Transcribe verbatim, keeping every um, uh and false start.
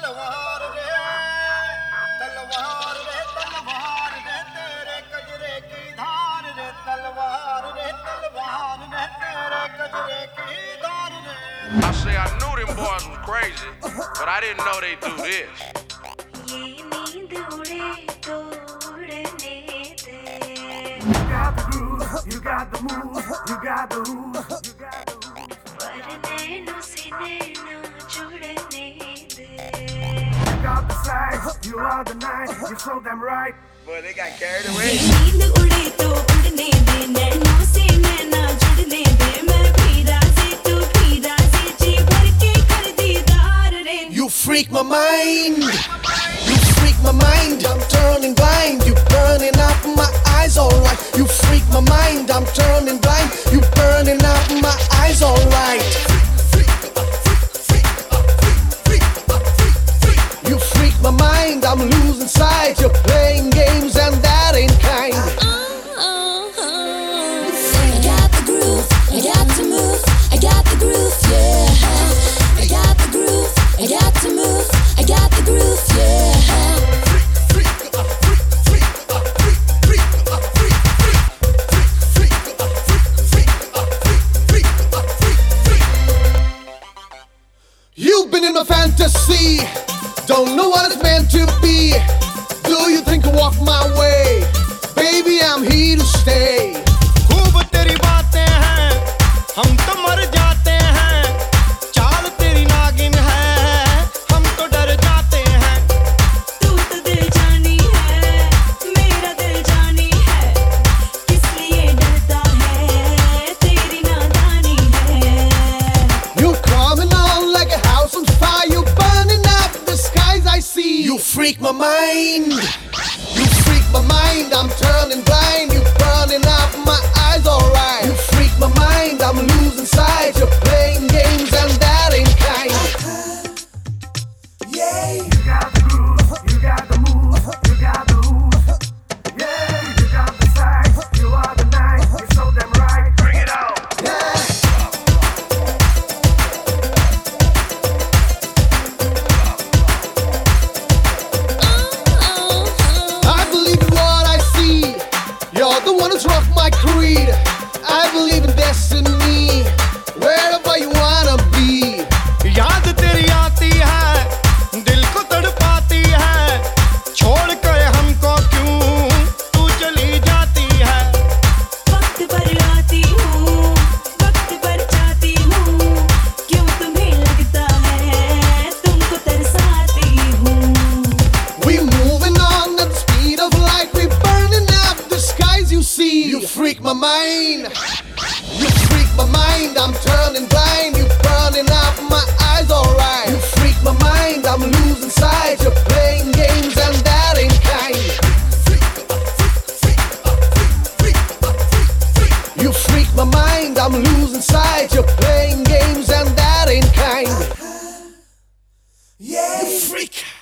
तलवार रे तलवार रे तलवार रे तेरे कजरे की धार रे तलवार रे तलवार रे तेरे कजरे की धार रे. I say I knew them boys was crazy, but I didn't know they do this. ये नींद उड़े तो उड़ने दे. You got the groove, you got the move, you got the ooze, you got the ooze. पर नैनों से नैना जुड़ने दे. You got the size, you are the night, you're so damn right. Boy, they got carried away. ये नींद उड़े तो उड़ने दे, नैनों से नैना जुड़ने दे. मैं भी राज़ी तू भी राज़ी, जी भर के कर दीदार रे. You freak my mind, you freak my mind, I'm turning blind, you burning up my eyes, alright. You freak my mind, I'm turning blind, you burning up my eyes, alright. You freak my mind, I'm losing sight, you're playing games and that ain't kind. I got the groove, I got to move, I got the groove, yeah. I got the groove, I got to move, I got the groove, yeah. You've been in my fantasy, don't know what it's meant to be. Do you think I walk my way? Baby, I'm here to stay. खूब तेरी बातें हैं, हम तो मर जाते हैं. चाल तेरी नागिन है, हम तो डर जाते हैं. तू तो दिल जानी है, मेरा दिल जानी है. किस लिए डरता है, तेरी नादानी है. You're coming on like a house on fire, you burning up the skies I see. You freak my mind, you freak my mind, I'm turning blind, you burning up my eyes, alright. You freak my mind, I'm losing sight, you're playing games and that ain't kind. Yeah. You got the groove, you got the move, you got the ooze. Yeah, you got the size, you are the night, you're so damn right. Bring it on. I believe in what I see, you're the one who's rocked my creed. I believe in destiny, wherever you wanna be. याद तेरी आती है, दिल को तड़पाती है. छोड़ कर हमको क्यों तू चली जाती है. वक्त पर आती हूँ, वक्त पर जाती हूँ. क्यों तुम्हें लगता है, तुमको तरसाती हूँ. We moving on at the speed of light, we burning up the skies you see. You freak my mind, you freak my mind, I'm turning blind, you burning up my eyes, alright. You freak my mind, I'm losing sight, you're playing games and that ain't kind. You freak my mind, I'm losing sight, you're playing games and that ain't kind. Yeah, you freak.